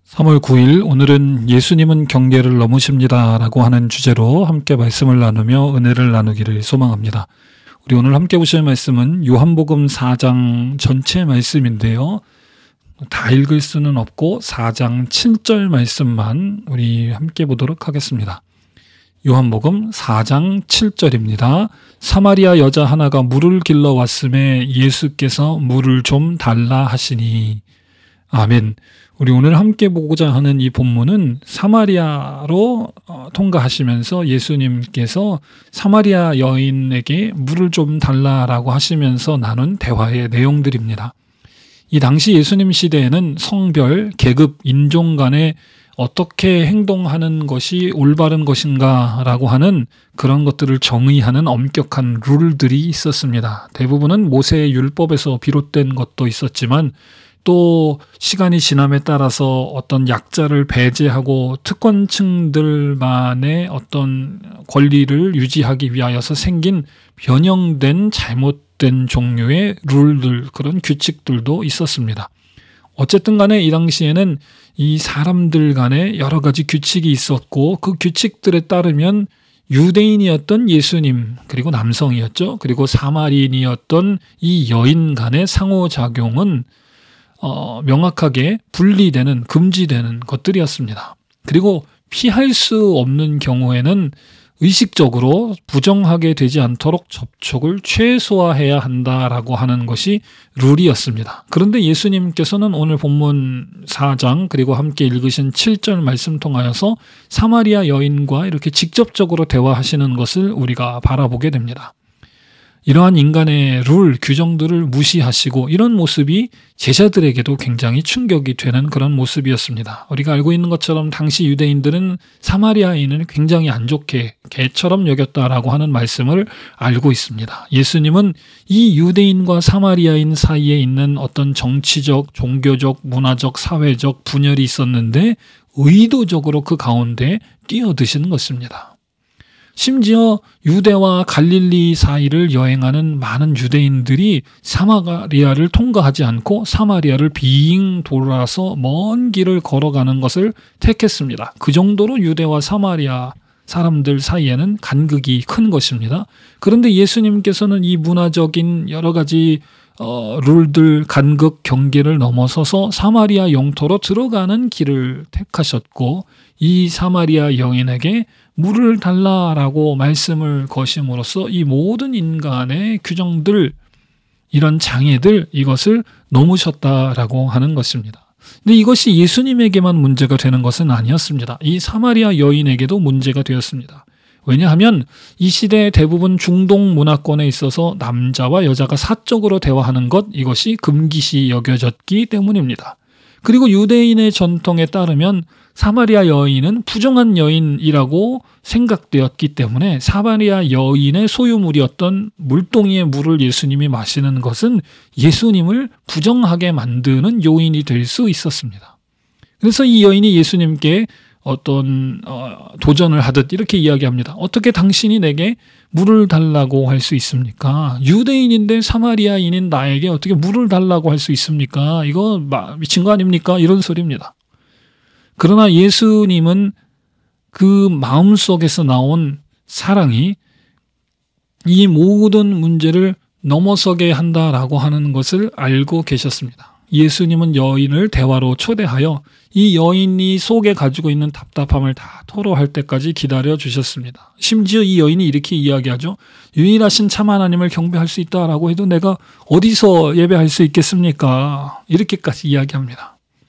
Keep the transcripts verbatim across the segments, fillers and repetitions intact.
삼월 구일 오늘은 예수님은 경계를 넘으십니다 라고 하는 주제로 함께 말씀을 나누며 은혜를 나누기를 소망합니다. 우리 오늘 함께 보실 말씀은 요한복음 사 장 전체 말씀인데요. 다 읽을 수는 없고 사 장 칠 절 말씀만 우리 함께 보도록 하겠습니다. 요한복음 사 장 칠 절입니다. 사마리아 여자 하나가 물을 길러 왔음에 예수께서 물을 좀 달라 하시니. 아멘. 우리 오늘 함께 보고자 하는 이 본문은 사마리아로 통과하시면서 예수님께서 사마리아 여인에게 물을 좀 달라라고 하시면서 나눈 대화의 내용들입니다. 이 당시 예수님 시대에는 성별, 계급, 인종 간에 어떻게 행동하는 것이 올바른 것인가라고 하는 그런 것들을 정의하는 엄격한 룰들이 있었습니다. 대부분은 모세의 율법에서 비롯된 것도 있었지만 또 시간이 지남에 따라서 어떤 약자를 배제하고 특권층들만의 어떤 권리를 유지하기 위하여서 생긴 변형된 잘못된 종류의 룰들, 그런 규칙들도 있었습니다. 어쨌든 간에 이 당시에는 이 사람들 간에 여러 가지 규칙이 있었고 그 규칙들에 따르면 유대인이었던 예수님, 그리고 남성이었죠. 그리고 사마리인이었던 이 여인 간의 상호작용은 어, 명확하게 분리되는, 금지되는 것들이었습니다. 그리고 피할 수 없는 경우에는 의식적으로 부정하게 되지 않도록 접촉을 최소화해야 한다라고 하는 것이 룰이었습니다. 그런데 예수님께서는 오늘 본문 사 장 그리고 함께 읽으신 칠 절 말씀 통하여서 사마리아 여인과 이렇게 직접적으로 대화하시는 것을 우리가 바라보게 됩니다. 이러한 인간의 룰, 규정들을 무시하시고 이런 모습이 제자들에게도 굉장히 충격이 되는 그런 모습이었습니다. 우리가 알고 있는 것처럼 당시 유대인들은 사마리아인을 굉장히 안 좋게 개처럼 여겼다라고 하는 말씀을 알고 있습니다. 예수님은 이 유대인과 사마리아인 사이에 있는 어떤 정치적, 종교적, 문화적, 사회적 분열이 있었는데 의도적으로 그 가운데 뛰어드시는 것입니다. 심지어 유대와 갈릴리 사이를 여행하는 많은 유대인들이 사마리아를 통과하지 않고 사마리아를 빙 돌아서 먼 길을 걸어가는 것을 택했습니다. 그 정도로 유대와 사마리아 사람들 사이에는 간극이 큰 것입니다. 그런데 예수님께서는 이 문화적인 여러 가지 어, 룰들, 간극, 경계를 넘어서서 사마리아 영토로 들어가는 길을 택하셨고 이 사마리아 여인에게 물을 달라라고 말씀을 거심으로써 이 모든 인간의 규정들, 이런 장애들, 이것을 넘으셨다라고 하는 것입니다. 근데 이것이 예수님에게만 문제가 되는 것은 아니었습니다. 이 사마리아 여인에게도 문제가 되었습니다. 왜냐하면 이 시대 대부분 중동 문화권에 있어서 남자와 여자가 사적으로 대화하는 것, 이것이 금기시 여겨졌기 때문입니다. 그리고 유대인의 전통에 따르면 사마리아 여인은 부정한 여인이라고 생각되었기 때문에 사마리아 여인의 소유물이었던 물동이의 물을 예수님이 마시는 것은 예수님을 부정하게 만드는 요인이 될 수 있었습니다. 그래서 이 여인이 예수님께 어떤 어, 도전을 하듯 이렇게 이야기합니다. 어떻게 당신이 내게 물을 달라고 할 수 있습니까? 유대인인데 사마리아인인 나에게 어떻게 물을 달라고 할 수 있습니까? 이거 미친 거 아닙니까? 이런 소리입니다. 그러나 예수님은 그 마음속에서 나온 사랑이 이 모든 문제를 넘어서게 한다라고 하는 것을 알고 계셨습니다. 예수님은 여인을 대화로 초대하여 이 여인이 속에 가지고 있는 답답함을 다 토로할 때까지 기다려 주셨습니다. 심지어 이 여인이 이렇게 이야기하죠. 유일하신 참 하나님을 경배할 수 있다라고 해도 내가 어디서 예배할 수 있겠습니까? 이렇게까지 이야기합니다.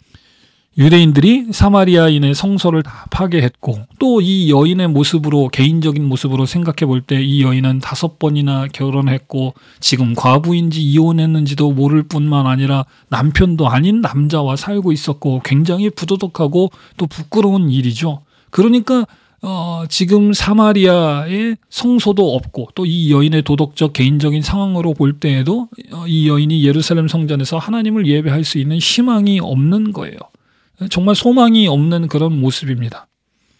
유대인들이 사마리아인의 성소를 다 파괴했고 또 이 여인의 모습으로, 개인적인 모습으로 생각해 볼 때 이 여인은 다섯 번이나 결혼했고 지금 과부인지 이혼했는지도 모를 뿐만 아니라 남편도 아닌 남자와 살고 있었고 굉장히 부도덕하고 또 부끄러운 일이죠. 그러니까 어, 지금 사마리아에 성소도 없고 또 이 여인의 도덕적 개인적인 상황으로 볼 때에도 이 여인이 예루살렘 성전에서 하나님을 예배할 수 있는 희망이 없는 거예요. 정말 소망이 없는 그런 모습입니다.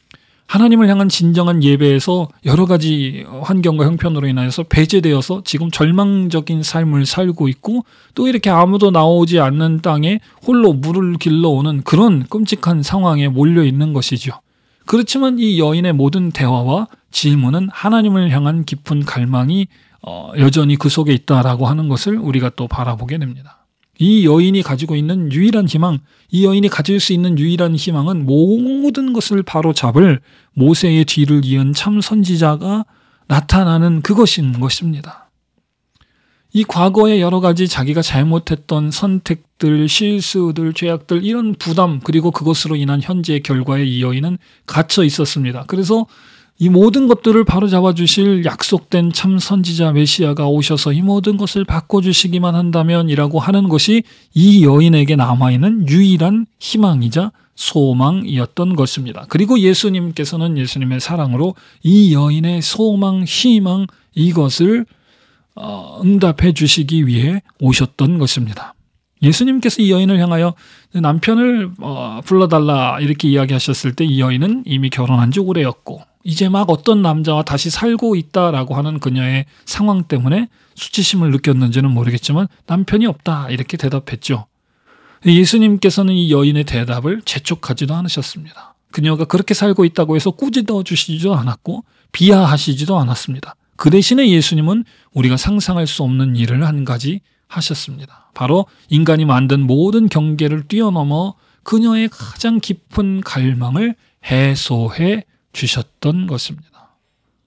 하나님을 향한 진정한 예배에서 여러 가지 환경과 형편으로 인하여서 배제되어서 지금 절망적인 삶을 살고 있고 또 이렇게 아무도 나오지 않는 땅에 홀로 물을 길러오는 그런 끔찍한 상황에 몰려 있는 것이죠. 그렇지만 이 여인의 모든 대화와 질문은 하나님을 향한 깊은 갈망이 여전히 그 속에 있다라고 하는 것을 우리가 또 바라보게 됩니다. 이 여인이 가지고 있는 유일한 희망, 이 여인이 가질 수 있는 유일한 희망은 모든 것을 바로잡을 모세의 뒤를 이은 참 선지자가 나타나는 그것인 것입니다. 이 과거에 여러 가지 자기가 잘못했던 선택들, 실수들, 죄악들 이런 부담 그리고 그것으로 인한 현재의 결과에 이 여인은 갇혀 있었습니다. 그래서 이 모든 것들을 바로잡아 주실 약속된 참 선지자 메시아가 오셔서 이 모든 것을 바꿔주시기만 한다면 이라고 하는 것이 이 여인에게 남아있는 유일한 희망이자 소망이었던 것입니다. 그리고 예수님께서는 예수님의 사랑으로 이 여인의 소망, 희망 이것을 응답해 주시기 위해 오셨던 것입니다. 예수님께서 이 여인을 향하여 남편을 불러달라 이렇게 이야기하셨을 때 이 여인은 이미 결혼한 지 오래였고 이제 막 어떤 남자와 다시 살고 있다라고 하는 그녀의 상황 때문에 수치심을 느꼈는지는 모르겠지만 남편이 없다 이렇게 대답했죠. 예수님께서는 이 여인의 대답을 재촉하지도 않으셨습니다. 그녀가 그렇게 살고 있다고 해서 꾸짖어 주시지도 않았고 비하하시지도 않았습니다. 그 대신에 예수님은 우리가 상상할 수 없는 일을 한 가지 하셨습니다. 바로 인간이 만든 모든 경계를 뛰어넘어 그녀의 가장 깊은 갈망을 해소해 주셨던 것입니다.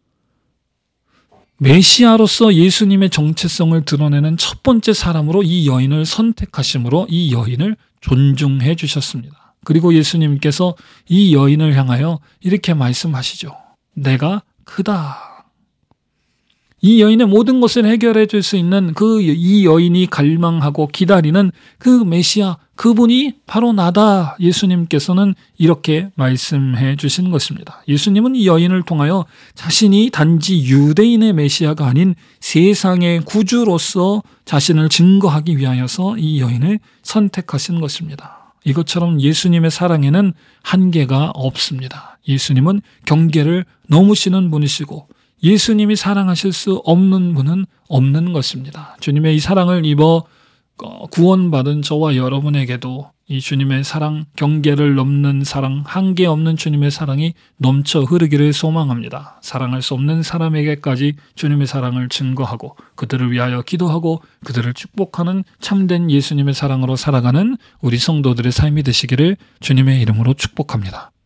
메시아로서 예수님의 정체성을 드러내는 첫 번째 사람으로 이 여인을 선택하심으로 이 여인을 존중해 주셨습니다. 그리고 예수님께서 이 여인을 향하여 이렇게 말씀하시죠. 내가 크다. 이 여인의 모든 것을 해결해 줄 수 있는 그 이 여인이 갈망하고 기다리는 그 메시아, 그분이 바로 나다. 예수님께서는 이렇게 말씀해 주신 것입니다. 예수님은 이 여인을 통하여 자신이 단지 유대인의 메시아가 아닌 세상의 구주로서 자신을 증거하기 위하여서 이 여인을 선택하신 것입니다. 이것처럼 예수님의 사랑에는 한계가 없습니다. 예수님은 경계를 넘으시는 분이시고 예수님이 사랑하실 수 없는 분은 없는 것입니다. 주님의 이 사랑을 입어 구원받은 저와 여러분에게도 이 주님의 사랑, 경계를 넘는 사랑, 한계 없는 주님의 사랑이 넘쳐 흐르기를 소망합니다. 사랑할 수 없는 사람에게까지 주님의 사랑을 증거하고 그들을 위하여 기도하고 그들을 축복하는 참된 예수님의 사랑으로 살아가는 우리 성도들의 삶이 되시기를 주님의 이름으로 축복합니다.